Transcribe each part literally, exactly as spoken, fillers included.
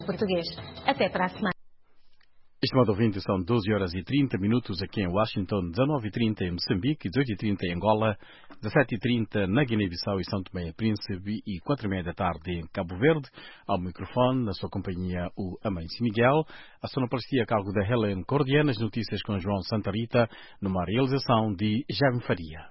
Português. Até para a semana. Estimado ouvinte, são doze horas e trinta minutos aqui em Washington, dezanove e trinta em Moçambique, dezoito e trinta em Angola, dezessete e trinta na Guiné-Bissau e São Tomé e Príncipe e quatro e meia da tarde em Cabo Verde. Ao microfone, na sua companhia, o Amancio Miguel. A sonoplastia a cargo da Helen Cordiana, as notícias com João Santa Rita, numa realização de Jaime Faria.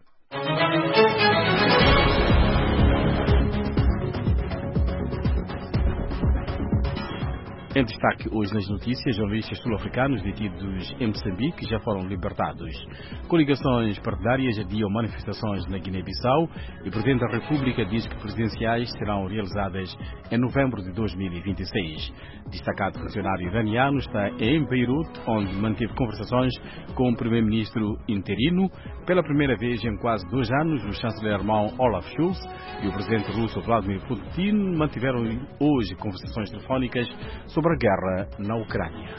Em destaque hoje nas notícias, jornalistas sul-africanos detidos em Moçambique já foram libertados. Coligações partidárias adiam manifestações na Guiné-Bissau e o Presidente da República diz que presidenciais serão realizadas em novembro de dois mil e vinte e seis. Destacado funcionário iraniano está em Beirute, onde manteve conversações com o Primeiro-Ministro interino. Pela primeira vez em quase dois anos, o chanceler alemão Olaf Scholz e o Presidente russo Vladimir Putin mantiveram hoje conversações telefónicas sobre sobre a guerra na Ucrânia.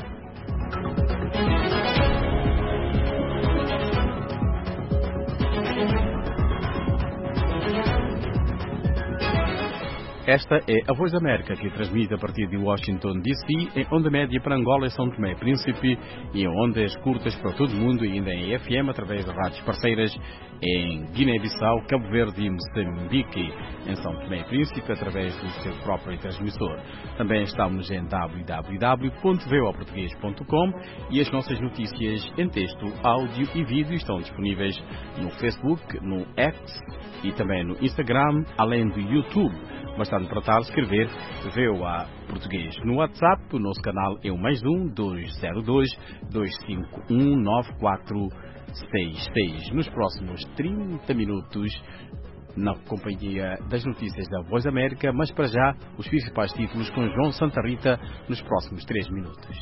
Esta é a Voz da América, que transmite a partir de Washington, D C, em onda média para Angola e São Tomé e Príncipe e em ondas curtas para todo o mundo e ainda em F M através de rádios parceiras em Guiné-Bissau, Cabo Verde e Moçambique, em São Tomé e Príncipe através do seu próprio transmissor. Também estamos em w w w ponto voa português ponto com e as nossas notícias em texto, áudio e vídeo estão disponíveis no Facebook, no X e também no Instagram, além do YouTube. Bastante tratar, escrever V O A Português. No WhatsApp, o nosso canal é o mais um, dois zero dois, dois cinco um, nove quatro seis seis. Nos próximos trinta minutos, na companhia das notícias da Voz América, mas para já, os principais títulos com João Santa Rita nos próximos três minutos.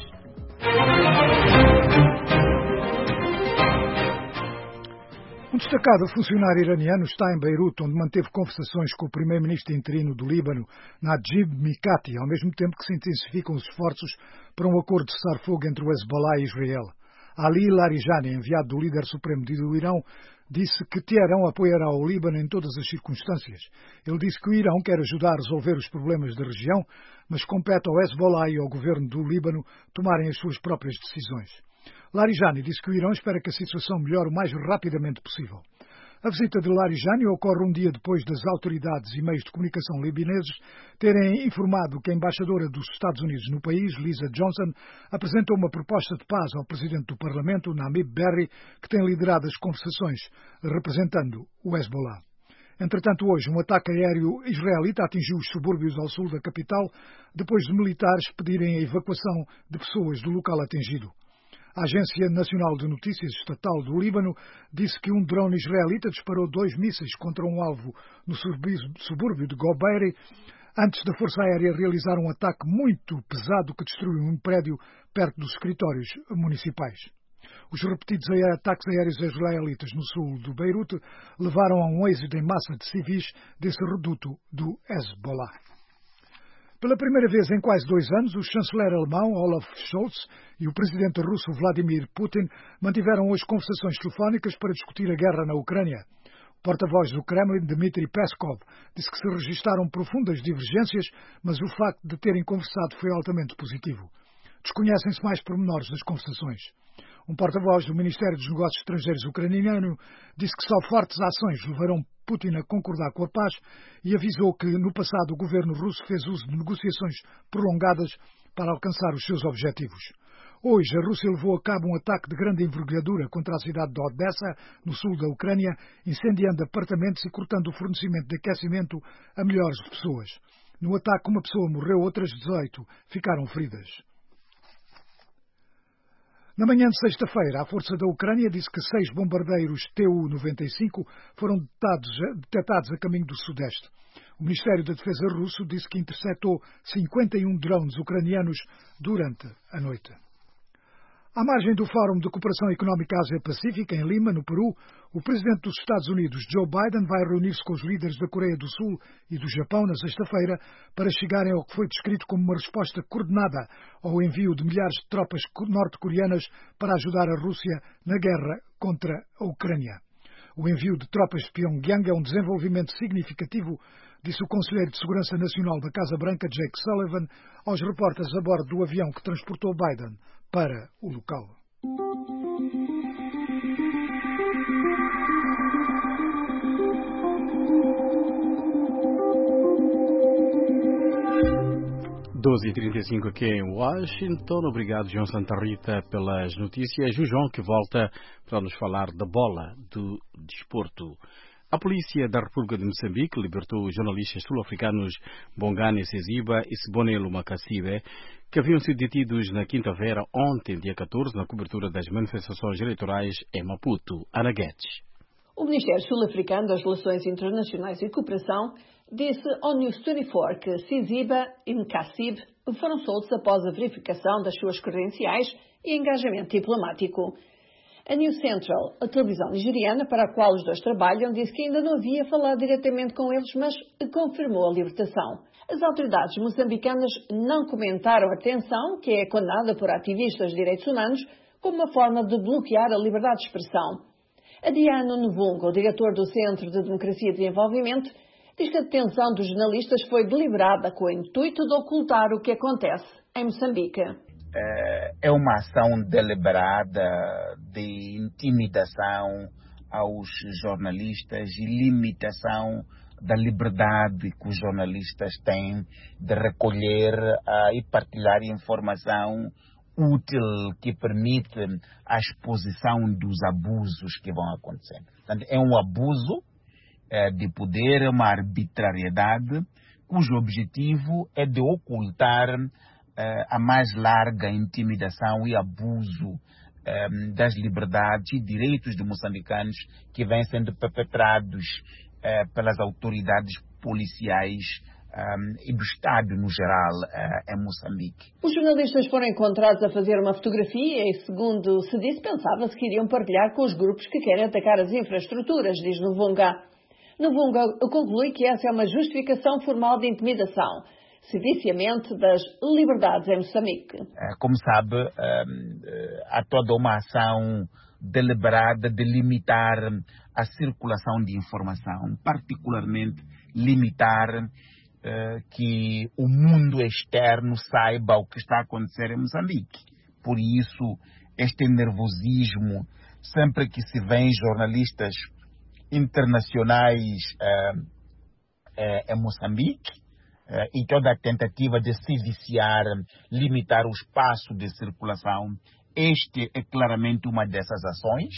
Um destacado funcionário iraniano está em Beirute, onde manteve conversações com o primeiro-ministro interino do Líbano, Najib Mikati, ao mesmo tempo que se intensificam os esforços para um acordo de cessar-fogo entre o Hezbollah e Israel. Ali Larijani, enviado do líder supremo do Irão, disse que Teherão apoiará o Líbano em todas as circunstâncias. Ele disse que o Irão quer ajudar a resolver os problemas da região, mas compete ao Hezbollah e ao governo do Líbano tomarem as suas próprias decisões. Larijani disse que o Irão espera que a situação melhore o mais rapidamente possível. A visita de Larijani ocorre um dia depois das autoridades e meios de comunicação libaneses terem informado que a embaixadora dos Estados Unidos no país, Lisa Johnson, apresentou uma proposta de paz ao presidente do Parlamento, Namib Berri, que tem liderado as conversações representando o Hezbollah. Entretanto, hoje, um ataque aéreo israelita atingiu os subúrbios ao sul da capital, depois de militares pedirem a evacuação de pessoas do local atingido. A Agência Nacional de Notícias Estatal do Líbano disse que um drone israelita disparou dois mísseis contra um alvo no subúrbio de Gobeiri antes da Força Aérea realizar um ataque muito pesado que destruiu um prédio perto dos escritórios municipais. Os repetidos ataques aéreos israelitas no sul do Beirute levaram a um êxodo em massa de civis desse reduto do Hezbollah. Pela primeira vez em quase dois anos, o chanceler alemão Olaf Scholz e o presidente russo Vladimir Putin mantiveram hoje conversações telefónicas para discutir a guerra na Ucrânia. O porta-voz do Kremlin, Dmitry Peskov, disse que se registaram profundas divergências, mas o facto de terem conversado foi altamente positivo. Desconhecem-se mais pormenores das conversações. Um porta-voz do Ministério dos Negócios Estrangeiros ucraniano disse que só fortes ações levarão Putin a concordar com a paz e avisou que, no passado, o governo russo fez uso de negociações prolongadas para alcançar os seus objetivos. Hoje, a Rússia levou a cabo um ataque de grande envergadura contra a cidade de Odessa, no sul da Ucrânia, incendiando apartamentos e cortando o fornecimento de aquecimento a milhares de pessoas. No ataque, uma pessoa morreu, outras dezoito ficaram feridas. Na manhã de sexta-feira, a Força da Ucrânia disse que seis bombardeiros T U noventa e cinco foram detectados a caminho do Sudeste. O Ministério da Defesa russo disse que interceptou cinquenta e um drones ucranianos durante a noite. À margem do Fórum de Cooperação Económica Ásia-Pacífica, em Lima, no Peru, o presidente dos Estados Unidos, Joe Biden, vai reunir-se com os líderes da Coreia do Sul e do Japão na sexta-feira para chegarem ao que foi descrito como uma resposta coordenada ao envio de milhares de tropas norte-coreanas para ajudar a Rússia na guerra contra a Ucrânia. O envio de tropas de Pyongyang é um desenvolvimento significativo disse o Conselheiro de Segurança Nacional da Casa Branca, Jake Sullivan, aos repórteres a bordo do avião que transportou Biden para o local. doze e trinta e cinco aqui em Washington. Obrigado, João Santa Rita, pelas notícias. O João que volta para nos falar da bola do desporto. A polícia da República de Moçambique libertou os jornalistas sul-africanos Bongani Seziba e Sibonelo Makasibe, que haviam sido detidos na quinta-feira, ontem, dia catorze, na cobertura das manifestações eleitorais em Maputo. Ana Guedes. O Ministério Sul-Africano das Relações Internacionais e Cooperação disse ao News vinte e quatro que Seziba e Mkassib foram soltos após a verificação das suas credenciais e engajamento diplomático. A News Central, a televisão nigeriana para a qual os dois trabalham, disse que ainda não havia falado diretamente com eles, mas confirmou a libertação. As autoridades moçambicanas não comentaram a detenção, que é condenada por ativistas de direitos humanos, como uma forma de bloquear a liberdade de expressão. Adriano Novunga, o diretor do Centro de Democracia e Desenvolvimento, diz que a detenção dos jornalistas foi deliberada com o intuito de ocultar o que acontece em Moçambique. É uma ação deliberada de intimidação aos jornalistas e limitação da liberdade que os jornalistas têm de recolher uh, e partilhar informação útil que permite a exposição dos abusos que vão acontecendo. Portanto, é um abuso uh, de poder, é uma arbitrariedade cujo objetivo é de ocultar uh, a mais larga intimidação e abuso um, das liberdades e direitos dos moçambicanos que vêm sendo perpetrados uh, pelas autoridades policiais Um, e do Estado no geral uh, em Moçambique. Os jornalistas foram encontrados a fazer uma fotografia e, segundo se disse, pensava-se que iriam partilhar com os grupos que querem atacar as infraestruturas, diz Novunga. Novunga conclui que essa é uma justificação formal de intimidação, seviciamente das liberdades em Moçambique. Uh, como sabe, um, uh, há toda uma ação deliberada de limitar a circulação de informação, particularmente limitar Uh, que o mundo externo saiba o que está a acontecer em Moçambique. Por isso, este nervosismo, sempre que se vêem jornalistas internacionais uh, uh, em Moçambique, uh, e toda a tentativa de se viciar, limitar o espaço de circulação, este é claramente uma dessas ações.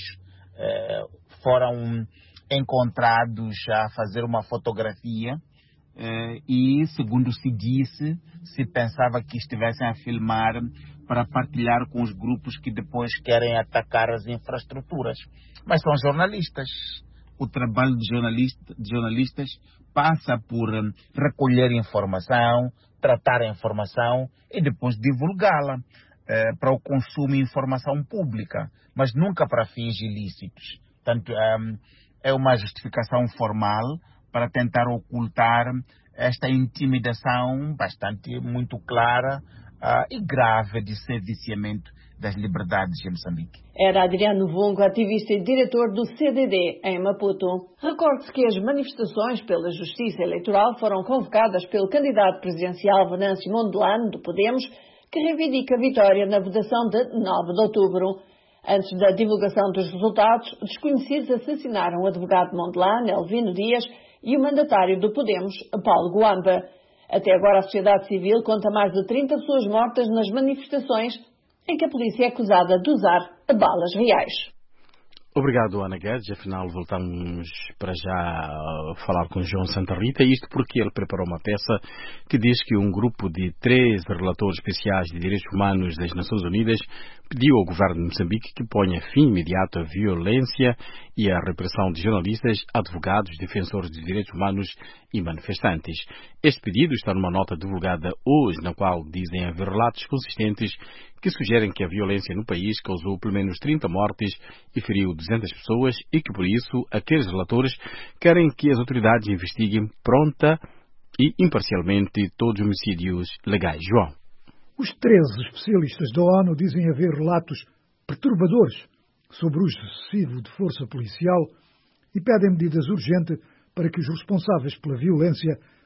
Uh, foram encontrados a fazer uma fotografia Uh, e, segundo se disse, se pensava que estivessem a filmar para partilhar com os grupos que depois querem atacar as infraestruturas. Mas são jornalistas. O trabalho de, jornalista, de jornalistas passa por um, recolher informação, tratar a informação e depois divulgá-la uh, para o consumo de informação pública, mas nunca para fins ilícitos. Portanto, um, é uma justificação formal para tentar ocultar esta intimidação bastante muito clara uh, e grave de serviciamento das liberdades em Moçambique. Era Adriano Novunga, ativista e diretor do C D D em Maputo. Recorde-se que as manifestações pela justiça eleitoral foram convocadas pelo candidato presidencial Venâncio Mondlane, do Podemos, que reivindica a vitória na votação de nove de outubro. Antes da divulgação dos resultados, desconhecidos assassinaram o advogado Mondlane, Elvino Dias, e o mandatário do Podemos, Paulo Guamba. Até agora a sociedade civil conta mais de trinta pessoas mortas nas manifestações em que a polícia é acusada de usar balas reais. Obrigado, Ana Guedes. Afinal, voltamos para já falar com João Santa Rita, isto porque ele preparou uma peça que diz que um grupo de três relatores especiais de direitos humanos das Nações Unidas pediu ao governo de Moçambique que ponha fim imediato à violência e à repressão de jornalistas, advogados, defensores de direitos humanos e manifestantes. Este pedido está numa nota divulgada hoje, na qual dizem haver relatos consistentes que sugerem que a violência no país causou pelo menos trinta mortes e feriu duzentas pessoas e que, por isso, aqueles relatores querem que as autoridades investiguem pronta e imparcialmente todos os homicídios legais. João. Os treze especialistas da ONU dizem haver relatos perturbadores sobre o uso excessivo de força policial e pedem medidas urgentes para que os responsáveis pela violência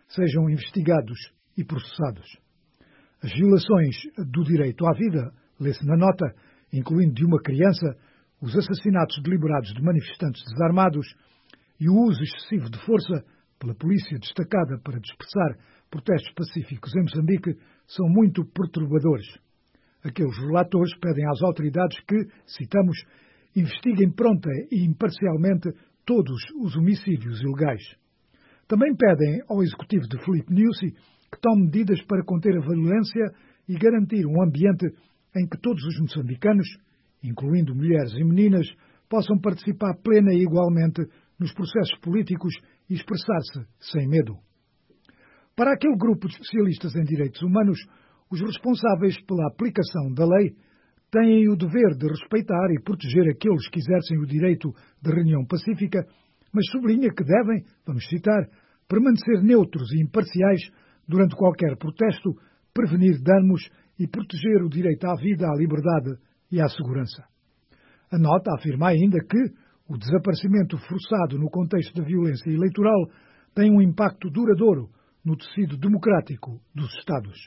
sejam investigados e processados. As violações do direito à vida, lê-se na nota, incluindo de uma criança, os assassinatos deliberados de manifestantes desarmados e o uso excessivo de força pela polícia destacada para dispersar protestos pacíficos em Moçambique, são muito perturbadores. Aqueles relatores pedem às autoridades que, citamos, investiguem pronta e imparcialmente todos os homicídios ilegais. Também pedem ao executivo de Filipe Nyusi que tome medidas para conter a violência e garantir um ambiente em que todos os moçambicanos, incluindo mulheres e meninas, possam participar plena e igualmente nos processos políticos e expressar-se sem medo. Para aquele grupo de especialistas em direitos humanos, os responsáveis pela aplicação da lei têm o dever de respeitar e proteger aqueles que exercem o direito de reunião pacífica, mas sublinha que devem, vamos citar, permanecer neutros e imparciais durante qualquer protesto, prevenir danos e proteger o direito à vida, à liberdade e à segurança. A nota afirma ainda que o desaparecimento forçado no contexto da violência eleitoral tem um impacto duradouro no tecido democrático dos Estados.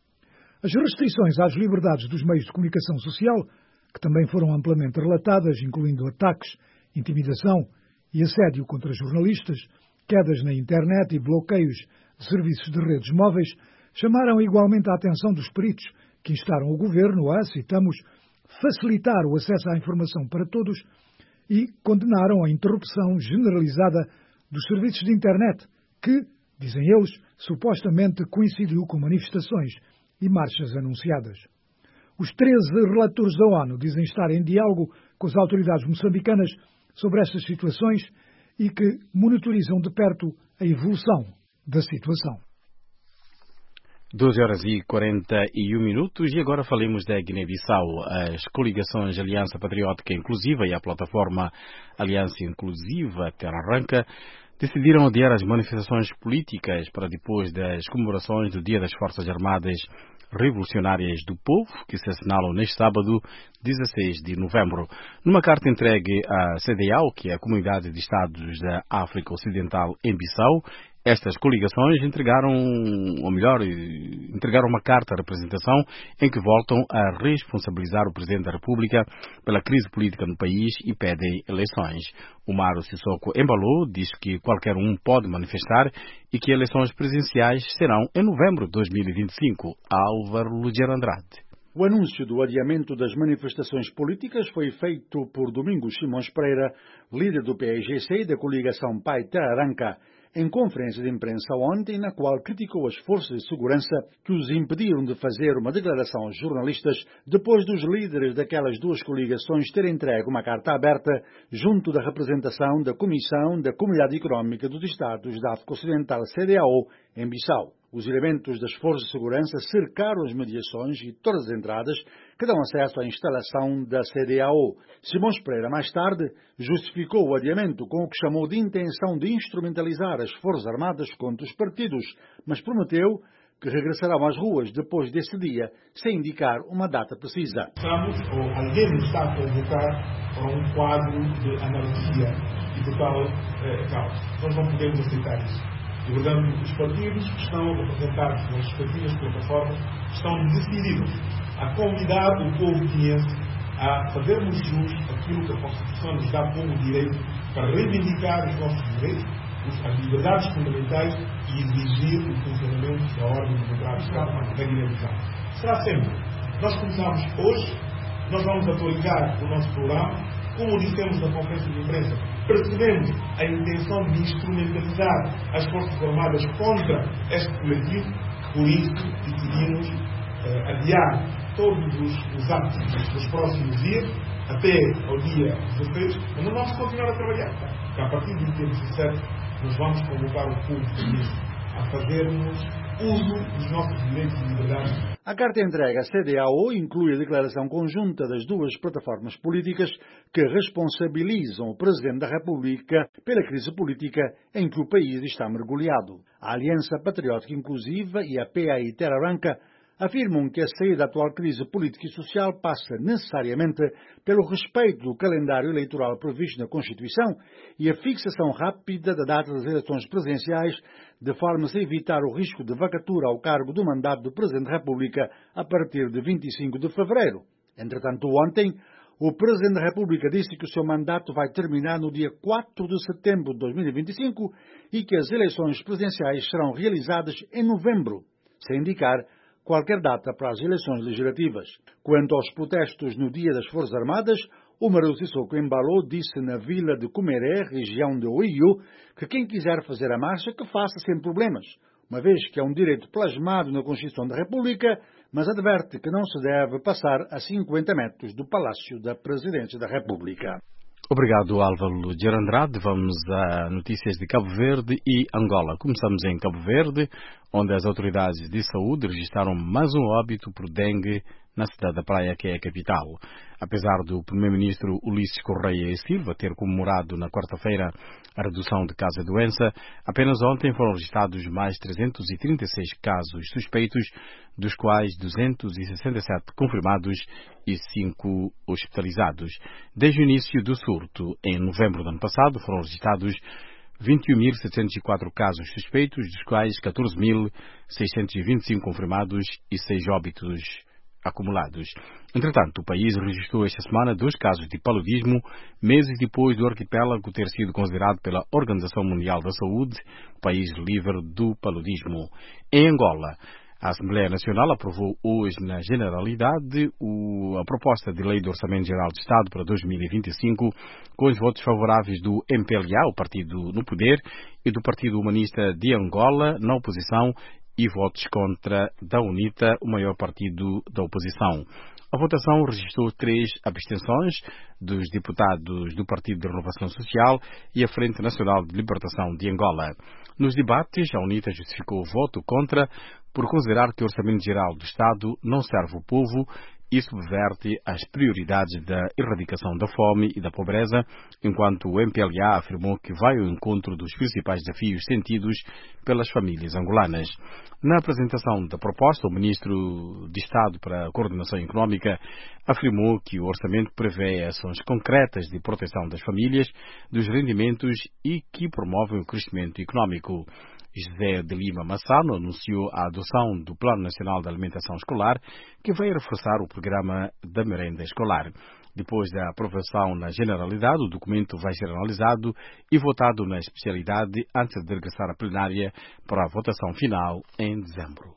As restrições às liberdades dos meios de comunicação social, que também foram amplamente relatadas, incluindo ataques, intimidação e assédio contra jornalistas, quedas na internet e bloqueios de serviços de redes móveis, chamaram igualmente a atenção dos peritos que instaram o governo a, citamos, facilitar o acesso à informação para todos e condenaram a interrupção generalizada dos serviços de internet que, dizem eles, supostamente coincidiu com manifestações e marchas anunciadas. Os treze relatores da ONU dizem estar em diálogo com as autoridades moçambicanas sobre estas situações e que monitorizam de perto a evolução da situação. doze horas e quarenta e um minutos e agora falemos da Guiné-Bissau. As coligações Aliança Patriótica Inclusiva e a plataforma Aliança Inclusiva Terra Arranca decidiram adiar as manifestações políticas para depois das comemorações do Dia das Forças Armadas Revolucionárias do Povo, que se assinalam neste sábado, dezasseis de novembro. Numa carta entregue à C D A O, que é a Comunidade de Estados da África Ocidental em Bissau, estas coligações entregaram, ou melhor, entregaram uma carta de representação em que voltam a responsabilizar o Presidente da República pela crise política no país e pedem eleições. O Maro Sissoko Embalo diz que qualquer um pode manifestar e que eleições presidenciais serão em novembro de dois mil e vinte e cinco. Álvaro Ludiano Andrade. O anúncio do adiamento das manifestações políticas foi feito por Domingos Simões Pereira, líder do P A I G C e da coligação P A I Terra Arranca, em conferência de imprensa ontem, na qual criticou as forças de segurança que os impediram de fazer uma declaração aos jornalistas depois dos líderes daquelas duas coligações terem entregue uma carta aberta junto da representação da Comissão da Comunidade Económica dos Estados da África Ocidental, C D A O, em Bissau. Os elementos das forças de segurança cercaram as mediações e todas as entradas que dão acesso à instalação da C D A O. Simões Pereira, mais tarde, justificou o adiamento com o que chamou de intenção de instrumentalizar as Forças Armadas contra os partidos, mas prometeu que regressarão às ruas depois desse dia, sem indicar uma data precisa. Estamos, ou alguém nos está a convocar para um quadro de anarquia e total eh, caos. Nós não podemos aceitar isso. E, portanto, os partidos que estão representados nas respectivas plataformas estão decididos a convidar o povo guineense a fazermos jus aquilo que a Constituição nos dá como direito para reivindicar os nossos direitos, as liberdades fundamentais e exigir o funcionamento da ordem democrática da Guiné-Bissau. Será sempre. Nós começamos hoje, nós vamos atualizar o nosso programa. Como dissemos na conferência de imprensa, percebemos a intenção de instrumentalizar as Forças Armadas contra este coletivo, por isso decidimos eh, adiar todos os, os atos dos próximos dias, até ao dia dezasseis, mas nós vamos continuar a trabalhar. Porque a partir do dia dezessete, nós vamos convocar o povo a fazermos uso dos nossos direitos e liberdades. A carta entregue à C D A O inclui a declaração conjunta das duas plataformas políticas que responsabilizam o Presidente da República pela crise política em que o país está mergulhado. A Aliança Patriótica Inclusiva e a P A I Terra Arranca afirmam que a saída da atual crise política e social passa necessariamente pelo respeito do calendário eleitoral previsto na Constituição e a fixação rápida da data das eleições presidenciais, de forma a evitar o risco de vacatura ao cargo do mandato do Presidente da República a partir de vinte e cinco de fevereiro. Entretanto, ontem, o Presidente da República disse que o seu mandato vai terminar no dia quatro de setembro de dois mil e vinte e cinco e que as eleições presidenciais serão realizadas em novembro, sem indicar qualquer data para as eleições legislativas. Quanto aos protestos no Dia das Forças Armadas, Umaru Sissoko Embalo disse na vila de Kumeré, região de Oiô, que quem quiser fazer a marcha que faça sem problemas, uma vez que é um direito plasmado na Constituição da República, mas adverte que não se deve passar a cinquenta metros do Palácio da Presidência da República. Obrigado, Álvaro de Andrade. Vamos a notícias de Cabo Verde e Angola. Começamos em Cabo Verde, onde as autoridades de saúde registraram mais um óbito por dengue na cidade da Praia, que é a capital. Apesar do primeiro-ministro Ulisses Correia e Silva ter comemorado na quarta-feira a redução de casos de doença, apenas ontem foram registrados mais trezentos e trinta e seis casos suspeitos, dos quais duzentos e sessenta e sete confirmados e cinco hospitalizados. Desde o início do surto, em novembro do ano passado, foram registrados vinte e um mil setecentos e quatro casos suspeitos, dos quais catorze mil seiscentos e vinte e cinco confirmados e seis óbitos acumulados. Entretanto, o país registrou esta semana dois casos de paludismo, meses depois do arquipélago ter sido considerado pela Organização Mundial da Saúde país livre do paludismo. Em Angola, a Assembleia Nacional aprovou hoje, na generalidade, o, a proposta de Lei do Orçamento Geral do Estado para dois mil e vinte e cinco, com os votos favoráveis do M P L A, o partido no poder, e do Partido Humanista de Angola, na oposição, e votos contra da UNITA, o maior partido da oposição. A votação registrou três abstenções dos deputados do Partido de Renovação Social e a Frente Nacional de Libertação de Angola. Nos debates, a UNITA justificou o voto contra por considerar que o Orçamento Geral do Estado não serve ao povo e subverte as prioridades da erradicação da fome e da pobreza, enquanto o M P L A afirmou que vai ao encontro dos principais desafios sentidos pelas famílias angolanas. Na apresentação da proposta, o Ministro de Estado para a Coordenação Económica afirmou que o orçamento prevê ações concretas de proteção das famílias, dos rendimentos e que promovem o crescimento económico. José de Lima Massano anunciou a adoção do Plano Nacional de Alimentação Escolar, que vai reforçar o programa da merenda escolar. Depois da aprovação na generalidade, o documento vai ser analisado e votado na especialidade antes de regressar à plenária para a votação final em dezembro.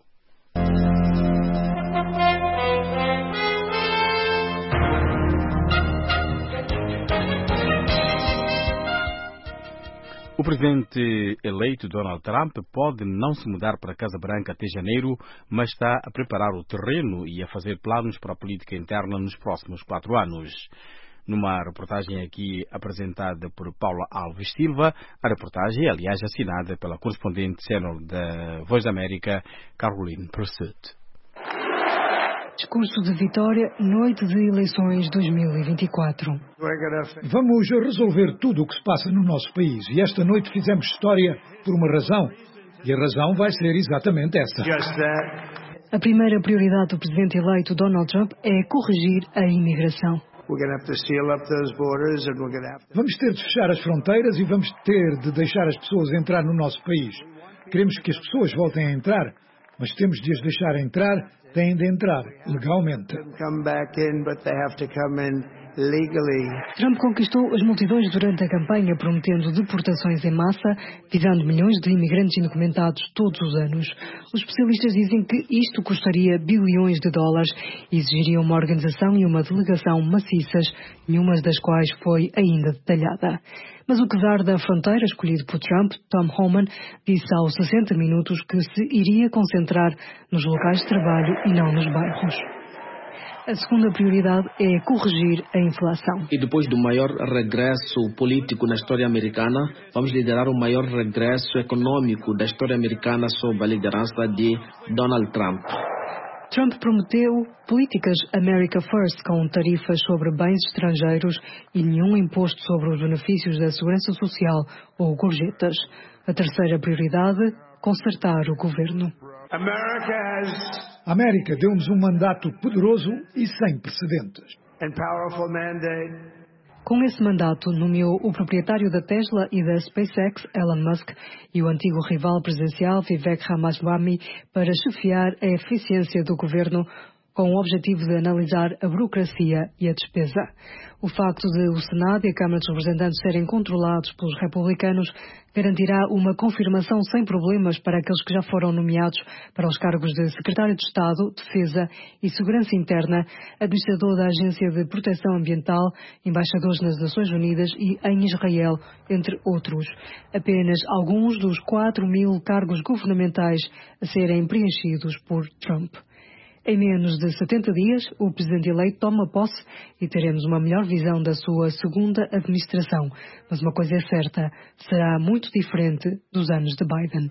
O presidente eleito Donald Trump pode não se mudar para a Casa Branca até janeiro, mas está a preparar o terreno e a fazer planos para a política interna nos próximos quatro anos. Numa reportagem aqui apresentada por Paula Alves Silva, a reportagem é, aliás, assinada pela correspondente sênior da Voz da América, Caroline Pursuit. Discurso de vitória, noite de eleições dois mil e vinte e quatro. Vamos resolver tudo o que se passa no nosso país e esta noite fizemos história por uma razão e a razão vai ser exatamente essa. A primeira prioridade do presidente eleito Donald Trump é corrigir a imigração. Vamos ter de fechar as fronteiras e vamos ter de deixar as pessoas entrar no nosso país. Queremos que as pessoas voltem a entrar, mas temos de as deixar entrar. Têm de entrar legalmente. Trump conquistou as multidões durante a campanha, prometendo deportações em massa, visando milhões de imigrantes indocumentados todos os anos. Os especialistas dizem que isto custaria bilhões de dólares e exigiria uma organização e uma delegação maciças, nenhuma das quais foi ainda detalhada. Mas o czar da fronteira, escolhido por Trump, Tom Homan, disse aos sessenta minutos que se iria concentrar nos locais de trabalho e não nos bairros. A segunda prioridade é corrigir a inflação. E depois do maior regresso político na história americana, vamos liderar o maior regresso econômico da história americana sob a liderança de Donald Trump. Trump prometeu políticas America First, com tarifas sobre bens estrangeiros e nenhum imposto sobre os benefícios da segurança social ou gorjetas. A terceira prioridade, consertar o governo. A América deu-nos um mandato poderoso e sem precedentes. Com esse mandato, nomeou o proprietário da Tesla e da SpaceX, Elon Musk, e o antigo rival presidencial, Vivek Ramaswamy, para chefiar a eficiência do governo, com o objetivo de analisar a burocracia e a despesa. O facto de o Senado e a Câmara dos Representantes serem controlados pelos republicanos garantirá uma confirmação sem problemas para aqueles que já foram nomeados para os cargos de Secretário de Estado, Defesa e Segurança Interna, Administrador da Agência de Proteção Ambiental, Embaixadores nas Nações Unidas e em Israel, entre outros. Apenas alguns dos quatro mil cargos governamentais a serem preenchidos por Trump. Em menos de setenta dias, o presidente eleito toma posse e teremos uma melhor visão da sua segunda administração. Mas uma coisa é certa, será muito diferente dos anos de Biden.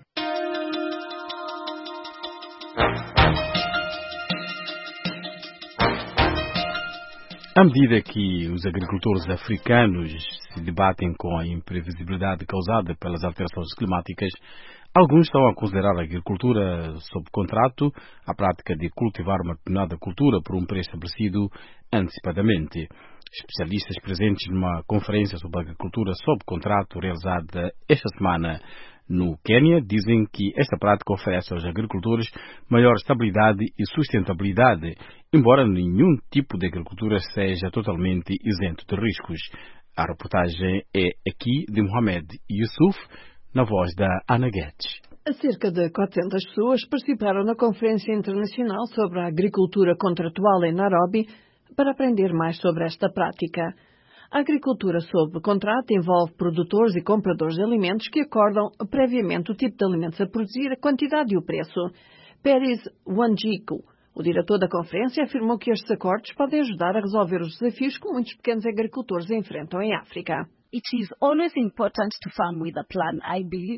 À medida que os agricultores africanos se debatem com a imprevisibilidade causada pelas alterações climáticas, alguns estão a considerar a agricultura sob contrato, a prática de cultivar uma determinada cultura por um preço estabelecido antecipadamente. Especialistas presentes numa conferência sobre agricultura sob contrato realizada esta semana no Quênia dizem que esta prática oferece aos agricultores maior estabilidade e sustentabilidade, embora nenhum tipo de agricultura seja totalmente isento de riscos. A reportagem é aqui de Mohamed Yusuf, na voz da Ana Guedes. Cerca de quatrocentas pessoas participaram na Conferência Internacional sobre a Agricultura Contratual em Nairobi para aprender mais sobre esta prática. A agricultura sob contrato envolve produtores e compradores de alimentos que acordam previamente o tipo de alimentos a produzir, a quantidade e o preço. Peris Wanjiku, o diretor da conferência, afirmou que estes acordos podem ajudar a resolver os desafios que muitos pequenos agricultores enfrentam em África. It is always important to farm with a plan, I believe.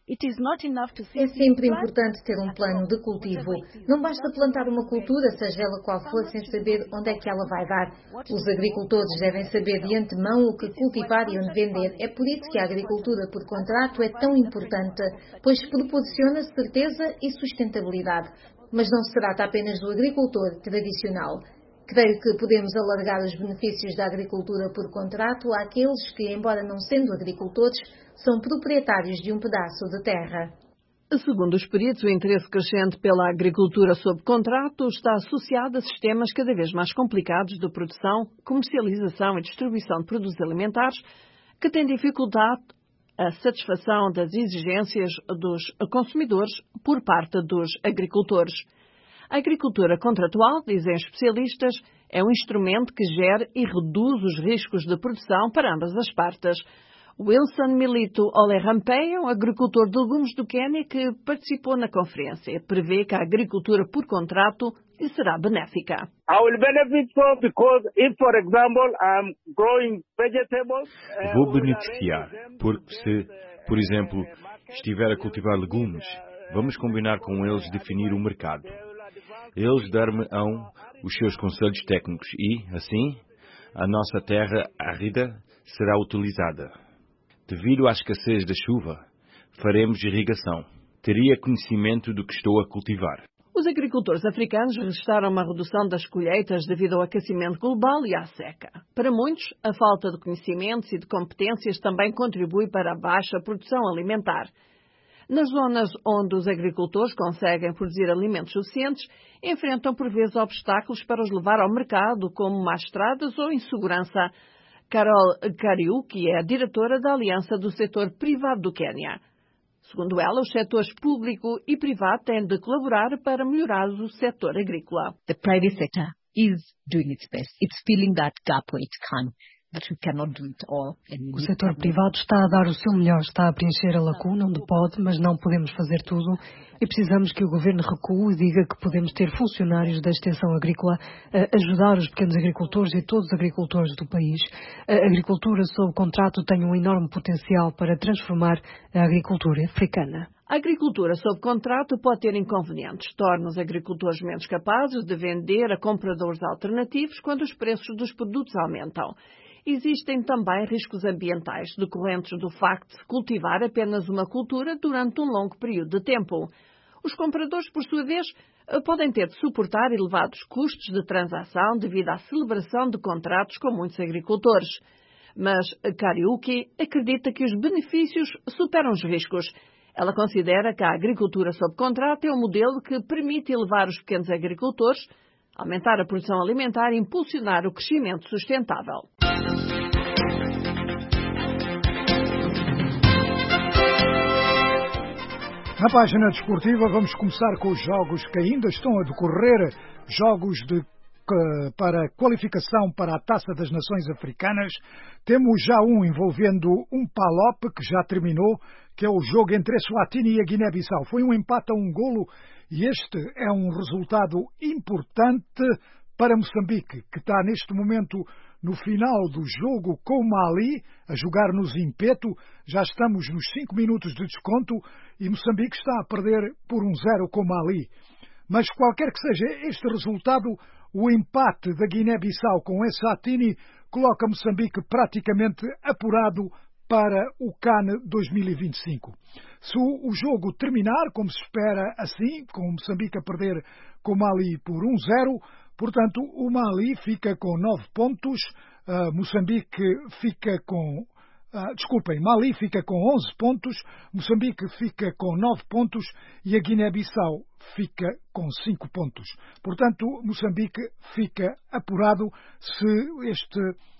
É sempre importante ter um plano de cultivo. Não basta plantar uma cultura, seja ela qual for, sem saber onde é que ela vai dar. Os agricultores devem saber de antemão o que cultivar e onde vender. É por isso que a agricultura por contrato é tão importante, pois proporciona certeza e sustentabilidade. Mas não se trata apenas do agricultor tradicional. Creio que podemos alargar os benefícios da agricultura por contrato àqueles que, embora não sendo agricultores, são proprietários de um pedaço de terra. Segundo os peritos, o interesse crescente pela agricultura sob contrato está associado a sistemas cada vez mais complicados de produção, comercialização e distribuição de produtos alimentares que têm dificuldade a satisfação das exigências dos consumidores por parte dos agricultores. A agricultura contratual, dizem especialistas, é um instrumento que gera e reduz os riscos de produção para ambas as partes. Wilson Milito Olerampey é um agricultor de legumes do Quênia que participou na conferência. Prevê que a agricultura por contrato lhe será benéfica. Vou beneficiar, porque se, por exemplo, estiver a cultivar legumes, vamos combinar com eles definir o mercado. Eles dar-me-ão os seus conselhos técnicos e, assim, a nossa terra árida será utilizada. Devido à escassez da chuva, faremos irrigação. Teria conhecimento do que estou a cultivar. Os agricultores africanos registraram uma redução das colheitas devido ao aquecimento global e à seca. Para muitos, a falta de conhecimentos e de competências também contribui para a baixa produção alimentar. Nas zonas onde os agricultores conseguem produzir alimentos suficientes, enfrentam por vezes obstáculos para os levar ao mercado, como más estradas ou insegurança. Carol Kariu, que é a diretora da Aliança do Setor Privado do Quênia. Segundo ela, os setores público e privado têm de colaborar para melhorar o setor agrícola. The private sector is doing its best. It's filling that gap where it can. O setor privado está a dar o seu melhor, está a preencher a lacuna onde pode, mas não podemos fazer tudo e precisamos que o governo recue e diga que podemos ter funcionários da extensão agrícola a ajudar os pequenos agricultores e todos os agricultores do país. A agricultura sob contrato tem um enorme potencial para transformar a agricultura africana. A agricultura sob contrato pode ter inconvenientes. Torna os agricultores menos capazes de vender a compradores alternativos quando os preços dos produtos aumentam. Existem também riscos ambientais decorrentes do facto de cultivar apenas uma cultura durante um longo período de tempo. Os compradores, por sua vez, podem ter de suportar elevados custos de transação devido à celebração de contratos com muitos agricultores. Mas Kariuki acredita que os benefícios superam os riscos. Ela considera que a agricultura sob contrato é um modelo que permite elevar os pequenos agricultores, aumentar a produção alimentar e impulsionar o crescimento sustentável. Na página desportiva vamos começar com os jogos que ainda estão a decorrer, jogos de, para qualificação para a Taça das Nações Africanas. Temos já um envolvendo um P A L O P que já terminou, que é o jogo entre a Eswatini e a Guiné-Bissau. Foi um empate a um golo e este é um resultado importante para Moçambique, que está neste momento no final do jogo com o Mali, a jogar no Zimpeto. Já estamos nos cinco minutos de desconto e Moçambique está a perder por um zero com o Mali. Mas qualquer que seja este resultado, o empate da Guiné-Bissau com a Eswatini coloca Moçambique praticamente apurado para o CAN dois mil e vinte e cinco. Se o jogo terminar, como se espera assim, com Moçambique a perder com o Mali por um zero, portanto, o Mali fica com nove pontos, uh, Moçambique fica com... Uh, desculpem, Mali fica com onze pontos, Moçambique fica com nove pontos e a Guiné-Bissau fica com cinco pontos. Portanto, Moçambique fica apurado se este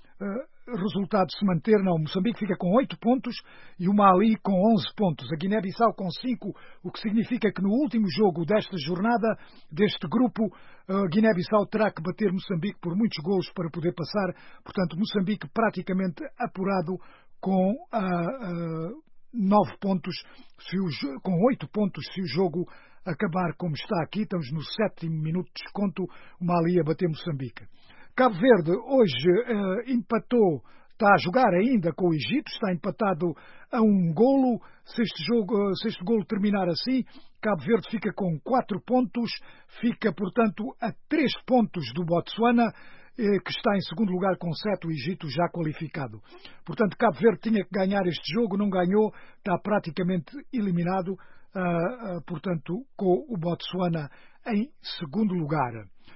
uh, resultado se manter. Não, Moçambique fica com oito pontos e o Mali com onze pontos. A Guiné-Bissau com cinco, o que significa que no último jogo desta jornada, deste grupo, a Guiné-Bissau terá que bater Moçambique por muitos golos para poder passar. Portanto, Moçambique praticamente apurado com uh, uh, nove pontos, se o, com oito pontos se o jogo acabar como está aqui. Estamos no sétimo minuto de desconto, o Mali a bater Moçambique. Cabo Verde hoje uh, empatou, está a jogar ainda com o Egito, está empatado a um golo. Se este, jogo, se este golo terminar assim, Cabo Verde fica com quatro pontos, fica, portanto, a três pontos do Botsuana, eh, que está em segundo lugar com sete, o Egito já qualificado. Portanto, Cabo Verde tinha que ganhar este jogo, não ganhou, está praticamente eliminado, uh, uh, portanto, com o Botsuana em segundo lugar.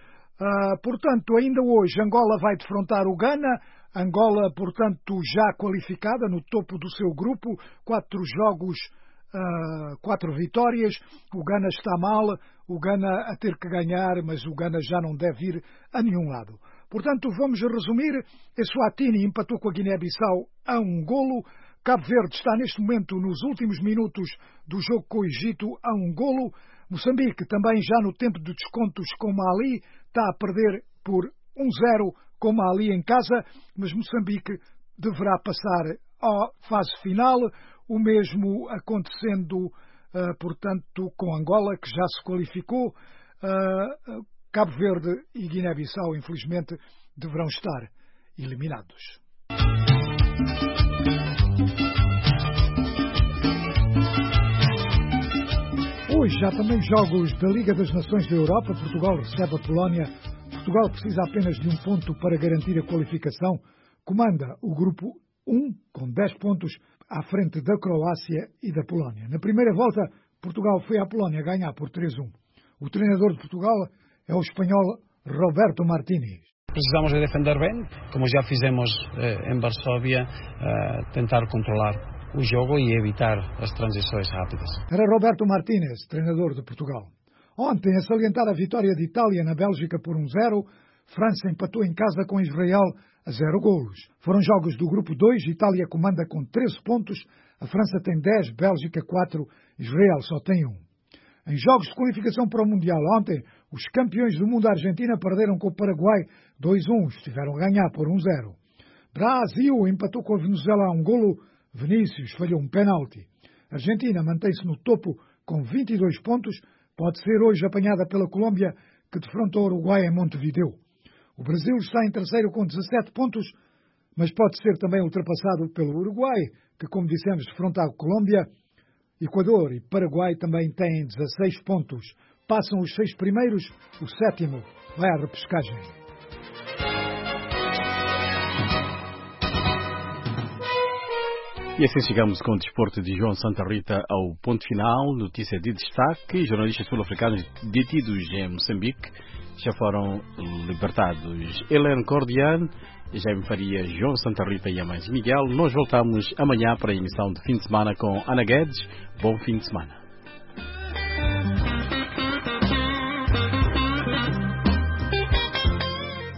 Uh, portanto, ainda hoje Angola vai defrontar o Ghana. Angola, portanto, já qualificada no topo do seu grupo, quatro jogos, uh, quatro vitórias. O Ghana está mal, o Ghana a ter que ganhar, mas o Ghana já não deve ir a nenhum lado. Portanto, vamos resumir. Eswatini empatou com a Guiné-Bissau a um golo. Cabo Verde está neste momento nos últimos minutos do jogo com o Egito a um golo. Moçambique também já no tempo de descontos com Mali, está a perder por um zero com Mali em casa, mas Moçambique deverá passar à fase final, o mesmo acontecendo, uh, portanto, com Angola, que já se qualificou. Uh, Cabo Verde e Guiné-Bissau, infelizmente, deverão estar eliminados. Hoje há também jogos da Liga das Nações da Europa. Portugal recebe a Polónia. Portugal precisa apenas de um ponto para garantir a qualificação. Comanda o grupo um com dez pontos à frente da Croácia e da Polónia. Na primeira volta, Portugal foi à Polónia ganhar por três a um. O treinador de Portugal é o espanhol Roberto Martínez. Precisamos de defender bem, como já fizemos eh, em Varsóvia, eh, tentar controlar o jogo e evitar as transições rápidas. Era Roberto Martínez, treinador de Portugal. Ontem, a salientar a vitória de Itália na Bélgica por um zero, França empatou em casa com Israel a zero golos. Foram jogos do grupo dois, Itália comanda com treze pontos, a França tem dez, Bélgica quatro, Israel só tem um. Em jogos de qualificação para o Mundial ontem, os campeões do mundo Argentina perderam com o Paraguai dois a um, estiveram a ganhar por um zero. Brasil empatou com a Venezuela a um golo, Vinícius falhou um penalti. A Argentina mantém-se no topo com vinte e dois pontos, pode ser hoje apanhada pela Colômbia, que defrontou o Uruguai em Montevideo. O Brasil está em terceiro com dezassete pontos, mas pode ser também ultrapassado pelo Uruguai, que, como dissemos, defronta a Colômbia. Equador e Paraguai também têm dezasseis pontos. Passam os seis primeiros, o sétimo vai à repescagem. E assim chegamos com o desporto de João Santa Rita ao ponto final. Notícia de destaque: jornalistas sul-africanos detidos em Moçambique já foram libertados. Helen Cordian, Jaime Faria, João Santa Rita e Amães Miguel. Nós voltamos amanhã para a emissão de fim de semana com Ana Guedes. Bom fim de semana.